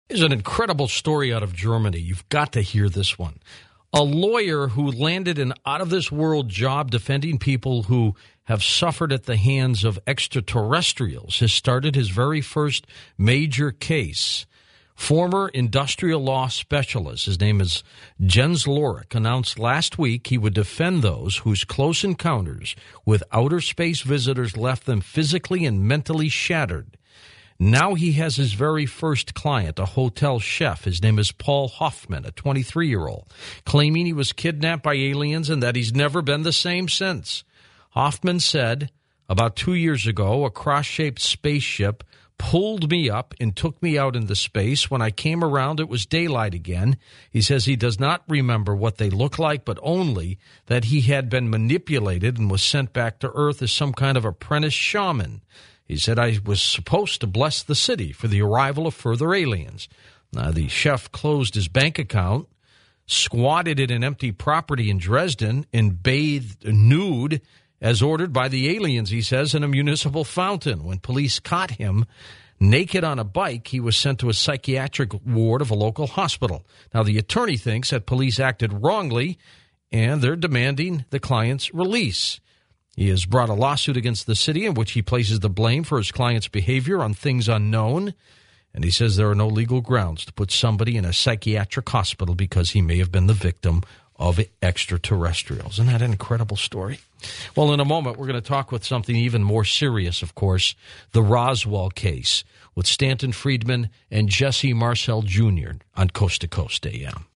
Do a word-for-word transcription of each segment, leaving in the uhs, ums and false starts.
Here's an incredible story out of Germany. You've got to hear this one. A lawyer who landed an out-of-this-world job defending people who have suffered at the hands of extraterrestrials has started his very first major case. Former industrial law specialist, his name is Jens Lorek, announced last week he would defend those whose close encounters with outer space visitors left them physically and mentally shattered. Now he has his very first client, a hotel chef. His name is Paul Hoffman, a twenty-three-year-old, claiming he was kidnapped by aliens and that he's never been the same since. Hoffman said, about two years ago, a cross-shaped spaceship pulled me up and took me out into space. When I came around, it was daylight again. He says he does not remember what they look like, but only that he had been manipulated and was sent back to Earth as some kind of apprentice shaman. He said, I was supposed to bless the city for the arrival of further aliens. Now, the chef closed his bank account, squatted in an empty property in Dresden, and bathed nude as ordered by the aliens, he says, in a municipal fountain. When police caught him naked on a bike, he was sent to a psychiatric ward of a local hospital. Now, the attorney thinks that police acted wrongly, and they're demanding the client's release. He has brought a lawsuit against the city in which he places the blame for his client's behavior on things unknown, and he says there are no legal grounds to put somebody in a psychiatric hospital because he may have been the victim of extraterrestrials. Isn't that an incredible story? Well, in a moment, we're going to talk with something even more serious, of course, the Roswell case with Stanton Friedman and Jesse Marcel Junior on Coast to Coast A M.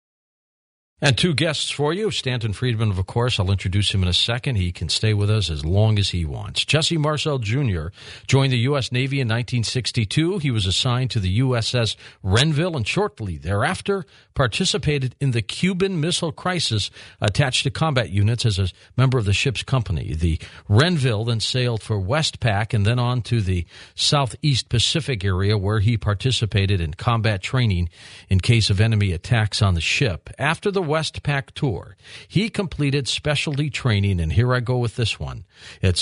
And two guests for you. Stanton Friedman, of course, I'll introduce him in a second. He can stay with us as long as he wants. Jesse Marcel Junior joined the U S. Navy in nineteen sixty-two. He was assigned to the U S S Renville and shortly thereafter participated in the Cuban Missile Crisis, attached to combat units as a member of the ship's company. The Renville then sailed for Westpac and then on to the Southeast Pacific area where he participated in combat training in case of enemy attacks on the ship. After the Westpac tour, he completed specialty training, and here I go with this one. It's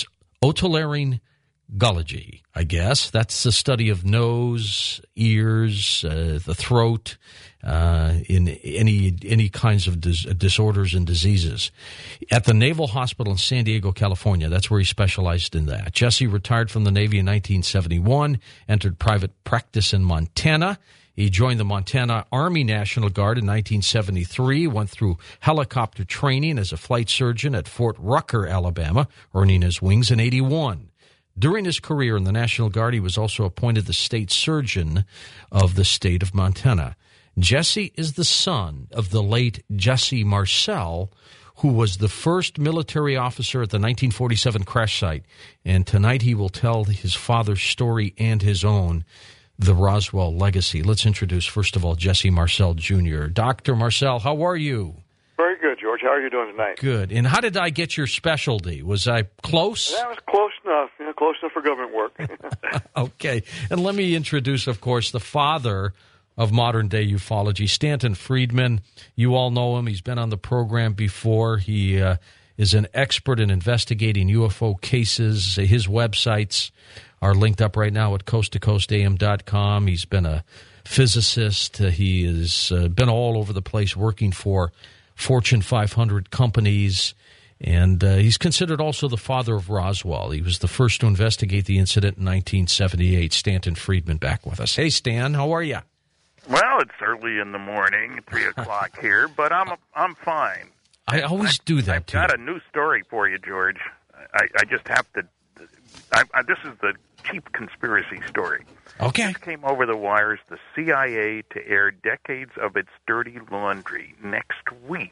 otolaryngology, I guess. That's the study of nose, ears, uh, the throat, uh, in any any kinds of dis- disorders and diseases. At the Naval Hospital in San Diego, California, that's where he specialized in that. Jesse retired from the Navy in nineteen seventy-one, entered private practice in Montana. He joined the Montana Army National Guard in nineteen seventy-three, went through helicopter training as a flight surgeon at Fort Rucker, Alabama, earning his wings in eighty-one. During his career in the National Guard, he was also appointed the state surgeon of the state of Montana. Jesse is the son of the late Jesse Marcel, who was the first military officer at the nineteen forty-seven crash site. And tonight he will tell his father's story and his own, the Roswell legacy. Let's introduce, first of all, Jesse Marcel Junior Doctor Marcel, how are you? Very good, George. How are you doing tonight? Good. And how did I get your specialty? Was I close? That was close enough. You know, close enough for government work. Okay. And let me introduce, of course, the father of modern-day ufology, Stanton Friedman. You all know him. He's been on the program before. He uh, is an expert in investigating U F O cases. His websites are linked up right now at coast to coast a m dot com. He's been a physicist. Uh, he has uh, been all over the place working for Fortune five hundred companies, and uh, he's considered also the father of Roswell. He was the first to investigate the incident in nineteen seventy-eight. Stanton Friedman back with us. Hey, Stan, how are you? Well, it's early in the morning, three o'clock here, but I'm I'm fine. I always I, do that I've to you. I've got a new story for you, George. I, I just have to. I, I, this is the cheap conspiracy story. Okay. This came over the wires. The C I A to air decades of its dirty laundry next week,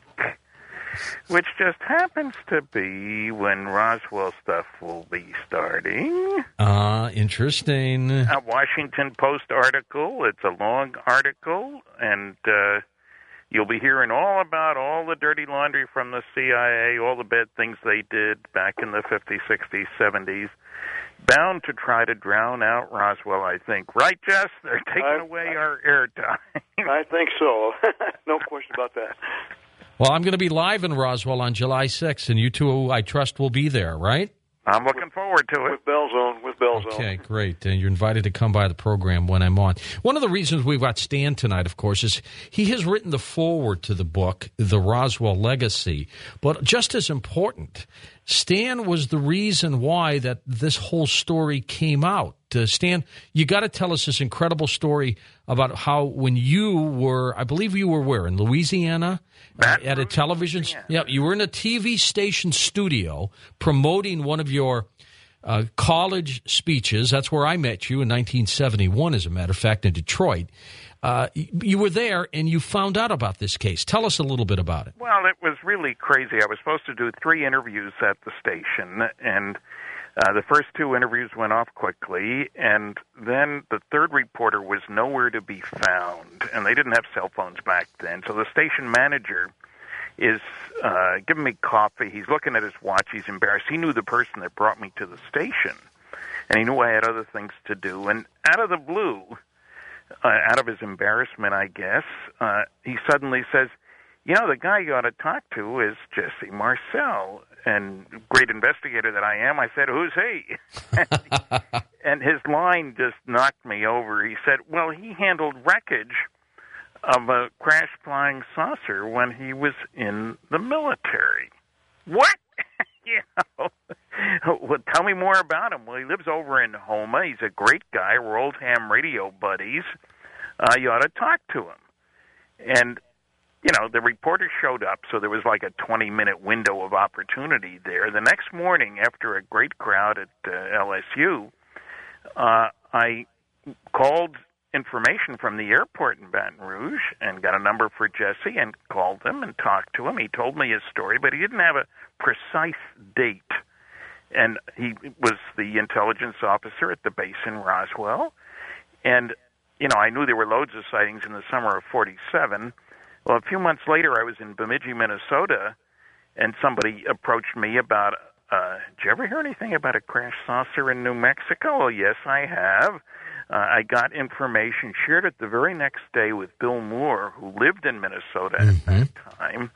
which just happens to be when Roswell stuff will be starting. Ah, uh, interesting. A Washington Post article. It's a long article, and uh, you'll be hearing all about all the dirty laundry from the C I A, all the bad things they did back in the fifties, sixties, seventies. Bound to try to drown out Roswell, I think. Right, Jess? They're taking I, away I, our airtime. I think so. No question about that. Well, I'm going to be live in Roswell on July sixth, and you two, I trust, will be there, right? I'm looking forward to it. With bells on, with Smooth Bell Zone. Okay, great. Uh, you're invited to come by the program when I'm on. One of the reasons we've got Stan tonight, of course, is he has written the foreword to the book, The Roswell Legacy. But just as important, Stan was the reason why that this whole story came out. Uh, Stan, you got to tell us this incredible story about how when you were, I believe you were where, in Louisiana? Uh, at a television, yeah, you were in a T V station studio promoting one of your uh, college speeches. That's where I met you in nineteen seventy-one, as a matter of fact, in Detroit. Uh, you were there, and you found out about this case. Tell us a little bit about it. Well, it was really crazy. I was supposed to do three interviews at the station, and uh, the first two interviews went off quickly, and then the third reporter was nowhere to be found, and they didn't have cell phones back then. So the station manager is uh, giving me coffee. He's looking at his watch. He's embarrassed. He knew the person that brought me to the station, and he knew I had other things to do. And out of the blue, uh, out of his embarrassment, I guess, uh, he suddenly says, you know, the guy you ought to talk to is Jesse Marcel. And great investigator that I am, I said, who's he? And his line just knocked me over. He said, well, he handled wreckage of a crash flying saucer when he was in the military. What? you know, well, tell me more about him. Well, he lives over in Houma. He's a great guy. We're old ham radio buddies. Uh, you ought to talk to him. And you know, the reporter showed up, so there was like a twenty-minute window of opportunity there. The next morning, after a great crowd at uh, L S U, uh, I called information from the airport in Baton Rouge and got a number for Jesse and called him and talked to him. He told me his story, but he didn't have a precise date. And he was the intelligence officer at the base in Roswell. And, you know, I knew there were loads of sightings in the summer of forty-seven. Well, a few months later, I was in Bemidji, Minnesota, and somebody approached me about, uh, did you ever hear anything about a crash saucer in New Mexico? Well, yes, I have. Uh, I got information, shared it the very next day with Bill Moore, who lived in Minnesota mm-hmm. at that time.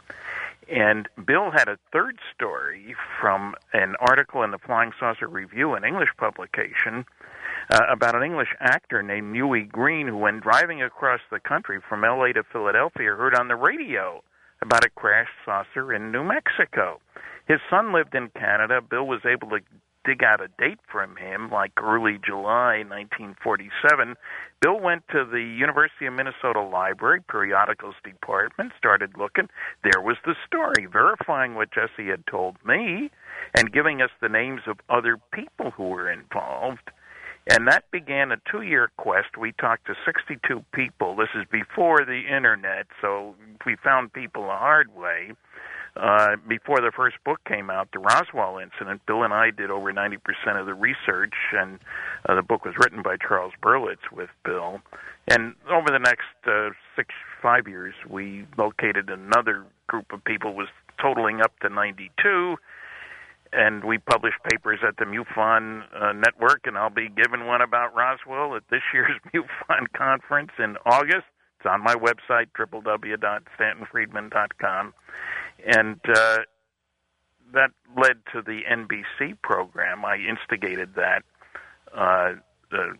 And Bill had a third story from an article in the Flying Saucer Review, an English publication, Uh, about an English actor named Huey Green who, when driving across the country from L A to Philadelphia, heard on the radio about a crashed saucer in New Mexico. His son lived in Canada. Bill was able to dig out a date from him, like early July nineteen forty-seven. Bill went to the University of Minnesota Library, periodicals department, started looking. There was the story, verifying what Jesse had told me and giving us the names of other people who were involved. And that began a two-year quest. We talked to sixty-two people. This is before the Internet, so we found people the hard way. Uh, before the first book came out, The Roswell Incident, Bill and I did over ninety percent of the research, and uh, the book was written by Charles Berlitz with Bill. And over the next uh, six, five years, we located another group of people, was totaling up to ninety-two. And we published papers at the MUFON uh, network, and I'll be giving one about Roswell at this year's MUFON conference in August. It's on my website, w w w dot stanton friedman dot com. And uh, that led to the N B C program. I instigated that, uh, the,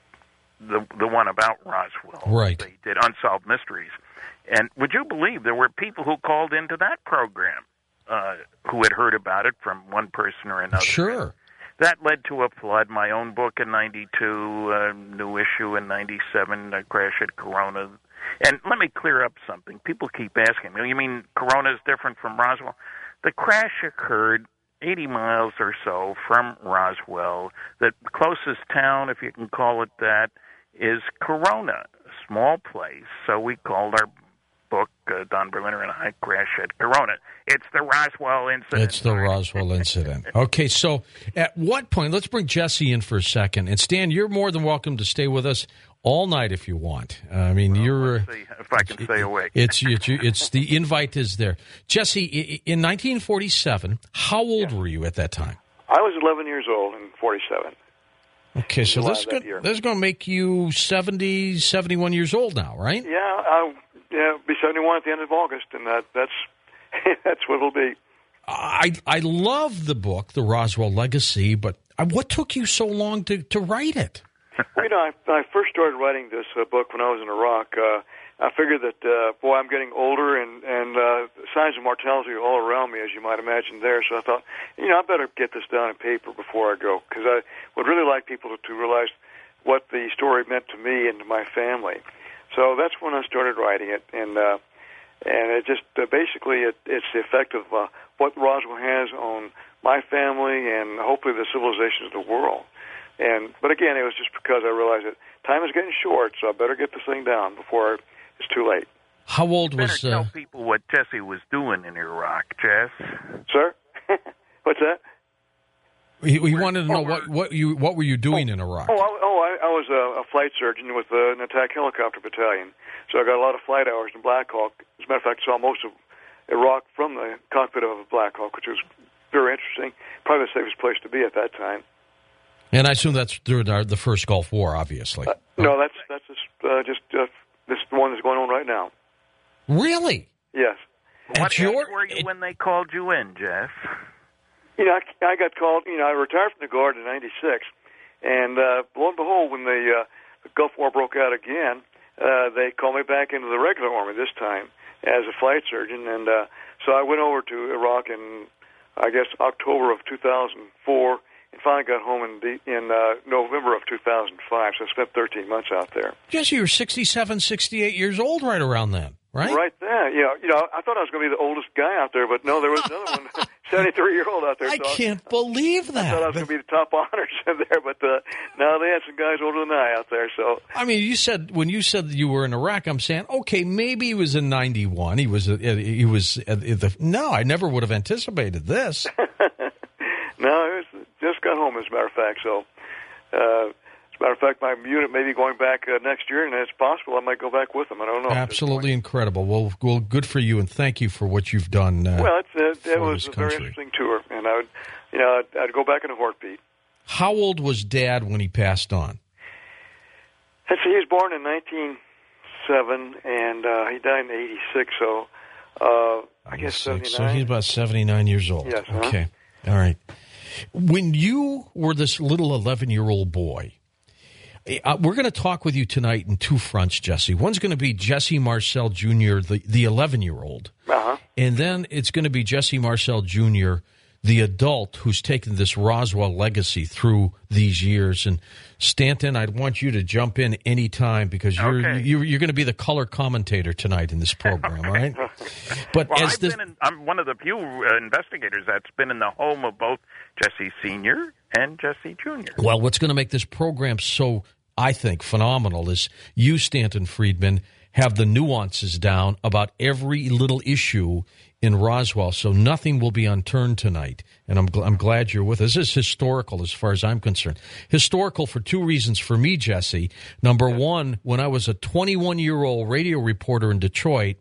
the the one about Roswell. Right. They did Unsolved Mysteries. And would you believe there were people who called into that program? Uh, who had heard about it from one person or another. Sure. That led to a flood. My own book in ninety-two, a new issue in ninety-seven, a crash at Corona. And let me clear up something. People keep asking me, you mean Corona is different from Roswell? The crash occurred eighty miles or so from Roswell. The closest town, if you can call it that, is Corona, a small place. So we called our book, uh, Don Berliner and I, Crash at Corona. It's the Roswell Incident. It's the Roswell Incident. Okay, so at what point, let's bring Jesse in for a second. And Stan, you're more than welcome to stay with us all night if you want. Uh, I mean, well, you're... Let's see if I can stay awake. It's, it's, it's the invite is there. Jesse, in nineteen forty-seven, how old yeah. were you at that time? I was eleven years old in forty-seven. Okay, so this is going to make you seventy, seventy-one years old now, right? Yeah, uh, yeah, be seventy-one at the end of August, and that, that's that's what it'll be. I I love the book, The Roswell Legacy, but What took you so long to, to write it? Well, you know, I, I first started writing this uh, book when I was in Iraq. Uh, I figured that, uh, boy, I'm getting older, and, and uh, signs of mortality are all around me, as you might imagine there. So I thought, you know, I better get this down in paper before I go, because I would really like people to, to realize what the story meant to me and to my family. So that's when I started writing it, and uh, and it just uh, basically it, it's the effect of uh, what Roswell has on my family and hopefully the civilizations of the world. And but again, it was just because I realized that time is getting short, so I better get this thing down before it's too late. How old you was? Better Uh... tell people what Jesse was doing in Iraq, Jess. Sir, what's that? He, he wanted to know what, what you what were you doing oh, in Iraq? Oh, I, oh, I, I was a, a flight surgeon with uh, an attack helicopter battalion, so I got a lot of flight hours in Black Hawk. As a matter of fact, I saw most of Iraq from the cockpit of a Black Hawk, which was very interesting. Probably the safest place to be at that time. And I assume that's during the first Gulf War, obviously. Uh, no, that's that's just uh, just uh, this one that's going on right now. Really? Yes. What age your, were you it, when they called you in, Jeff? You know, I, I got called. You know, I retired from the Guard in ninety-six, and uh, lo and behold, when the, uh, the Gulf War broke out again, uh, they called me back into the regular Army this time as a flight surgeon, and uh, so I went over to Iraq in, I guess, October of two thousand four, and finally got home in the, in uh, November of two thousand five. So I spent thirteen months out there. Jesse, you were sixty-seven, sixty-eight years old right around then, right? Right there. You know, you know, I thought I was going to be the oldest guy out there, but no, there was another one, seventy-three-year-old out there. I so can't I, believe that. I thought I was going to be the top honors in there, but uh, no, they had some guys older than I out there. So I mean, you said when you said you were in Iraq, I'm saying, okay, maybe he was in ninety-one. He was. Uh, he was. Uh, the, no, I never would have anticipated this. No, it was, just got home, as a matter of fact. So, uh, as a matter of fact, my unit may be going back uh, next year, and it's possible I might go back with them. I don't know. Absolutely incredible. Well, well, good for you, and thank you for what you've done. Uh, well, it's, uh, it was a country. very interesting tour, and I would, you know, I'd, I'd go back in a heartbeat. How old was Dad when he passed on? Let's see, he was born in nineteen oh seven, and uh, he died in eighty-six. So, uh, I guess seventy-nine. So he's about seventy-nine years old. Yes. Uh-huh. Okay. All right. When you were this little eleven-year-old boy, uh, we're going to talk with you tonight in two fronts, Jesse. One's going to be Jesse Marcel Junior, the, the eleven-year-old. Uh-huh. And then it's going to be Jesse Marcel Junior, the adult who's taken this Roswell legacy through these years. And Stanton, I'd want you to jump in any time because you're okay. you're, you're going to be the color commentator tonight in this program, all right? But well, as I've this, been in, I'm one of the few uh, investigators that's been in the home of both Jesse Senior and Jesse Junior Well, what's going to make this program so, I think, phenomenal is you, Stanton Friedman, have the nuances down about every little issue in Roswell, so nothing will be unturned tonight. And I'm, gl- I'm glad you're with us. This is historical as far as I'm concerned. Historical for two reasons for me, Jesse. Number one, when I was a twenty-one-year-old radio reporter in Detroit,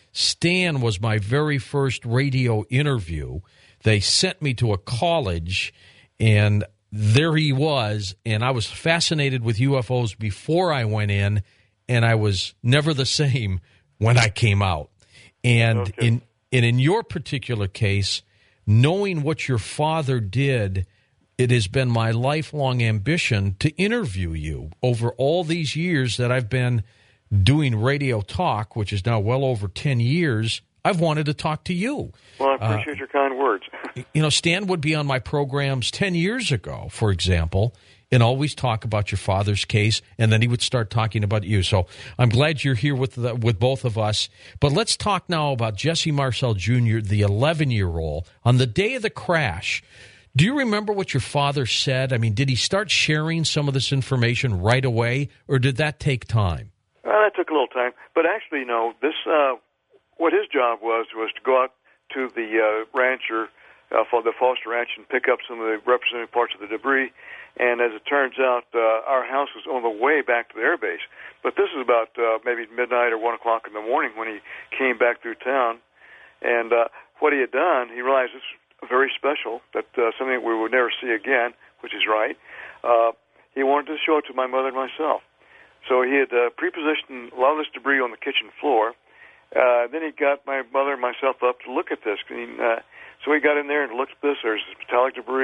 Stan was my very first radio interview. They sent me to a college, and there he was, and I was fascinated with U F Os before I went in, and I was never the same when I came out. And okay. in and in your particular case, knowing what your father did, it has been my lifelong ambition to interview you over all these years that I've been doing radio talk, which is now well over ten years. I've wanted to talk to you. Well, I appreciate uh, your kind words. You know, Stan would be on my programs ten years ago, for example, and always talk about your father's case, and then he would start talking about you. So I'm glad you're here with the, with both of us. But let's talk now about Jesse Marcel Junior, the eleven-year-old. On the day of the crash, do you remember what your father said? I mean, did he start sharing some of this information right away, or did that take time? Well, that took a little time. But actually, you know, this, uh, what his job was, was to go out to the uh, rancher, uh, for the Foster Ranch, and pick up some of the representative parts of the debris. And as it turns out, uh, our house was on the way back to the air base. But this is about uh, maybe midnight or one o'clock in the morning when he came back through town. And uh, what he had done, he realized this was very special, that uh, something that we would never see again, which is right. Uh, he wanted to show it to my mother and myself. So he had uh, pre-positioned a lot of this debris on the kitchen floor. Uh, then he got my mother and myself up to look at this. And, uh, so he got in there and looked at this. There's this metallic debris.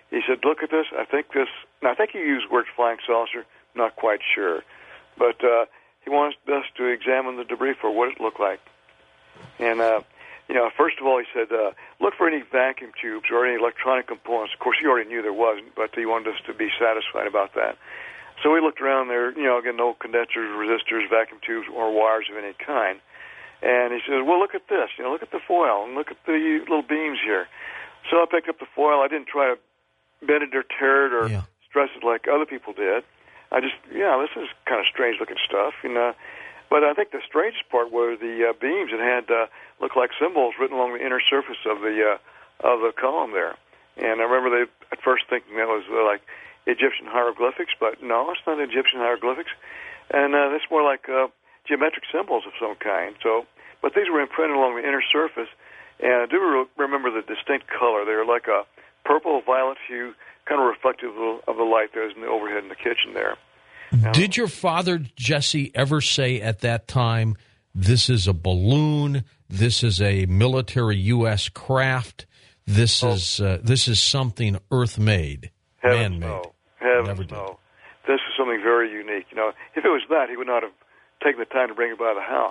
He said, look at this. I think this, and I think he used the word flying saucer, not quite sure. But uh, he wanted us to examine the debris for what it looked like. And, uh, you know, first of all, he said, uh, look for any vacuum tubes or any electronic components. Of course, he already knew there wasn't, but he wanted us to be satisfied about that. So we looked around there, you know, again, no condensers, resistors, vacuum tubes, or wires of any kind. And he said, well, look at this. You know, look at the foil and look at the little beams here. So I picked up the foil. I didn't try to bend it or tear it or yeah. stress it like other people did. I just, yeah, this is kind of strange-looking stuff, you know. But I think the strangest part were the uh, beams that had uh, looked like symbols written along the inner surface of the uh, of the column there. And I remember they at first thinking that was uh, like Egyptian hieroglyphics, but no, it's not Egyptian hieroglyphics. And uh, it's more like uh, geometric symbols of some kind. So, but these were imprinted along the inner surface, and I do re- remember the distinct color. They were like a purple-violet hue, kind of reflective of the, of the light that was in the overhead in the kitchen there. Did your father, Jesse, ever say at that time, this is a balloon, this is a military U S craft, this oh. is uh, this is something Earth-made, Heavens man-made? No. Heavens no. This is something very unique. You know, if it was that, he would not have taken the time to bring it by the house.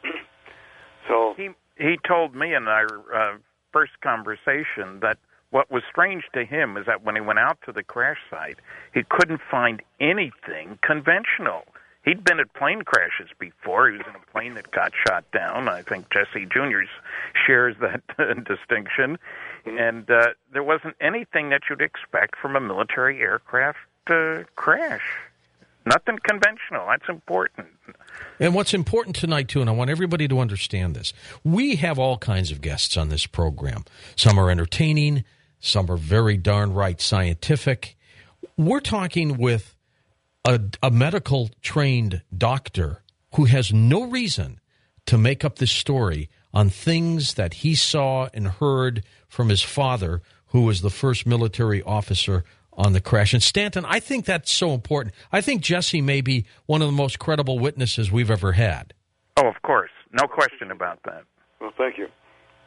So he he told me in our uh, first conversation that what was strange to him is that when he went out to the crash site, he couldn't find anything conventional. He'd been at plane crashes before. He was in a plane that got shot down. I think Jesse Junior shares that uh, distinction. Mm-hmm. And uh, there wasn't anything that you'd expect from a military aircraft uh, crash. Nothing conventional. That's important. And what's important tonight, too, and I want everybody to understand this, we have all kinds of guests on this program. Some are entertaining. Some are very darn right scientific. We're talking with a, a medical-trained doctor who has no reason to make up this story on things that he saw and heard from his father, who was the first military officer on the crash. And Stanton, I think that's so important. I think Jesse may be one of the most credible witnesses we've ever had. Oh, of course. No question about that. Well, thank you.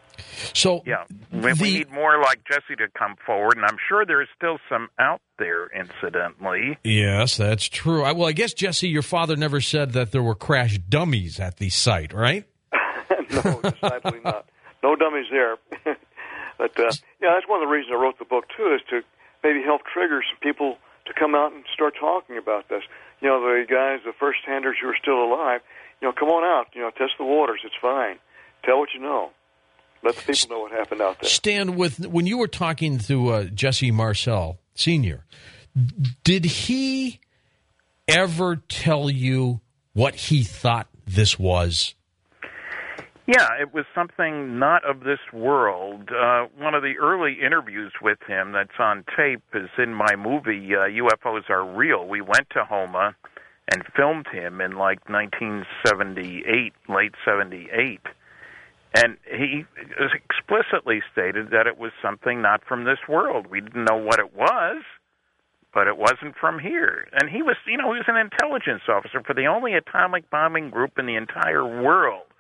So yeah, we, the, we need more like Jesse to come forward, and I'm sure there's still some out there, incidentally. Yes, that's true. I, well, I guess, Jesse, your father never said that there were crash dummies at the site, right? No, decidedly not. No dummies there. But, uh, yeah, that's one of the reasons I wrote the book, too, is to maybe help trigger some people to come out and start talking about this. You know, the guys, the first-handers who are still alive, you know, come on out, you know, test the waters, it's fine. Tell what you know. Let the people know what happened out there. Stan, with, when you were talking to uh, Jesse Marcel, Senior, did he ever tell you what he thought this was? Yeah, it was something not of this world. Uh, one of the early interviews with him that's on tape is in my movie, uh, U F Os Are Real. We went to Homa and filmed him in like nineteen seventy-eight, late seventy-eight. And he explicitly stated that it was something not from this world. We didn't know what it was, but it wasn't from here. And he was, you know, he was an intelligence officer for the only atomic bombing group in the entire world.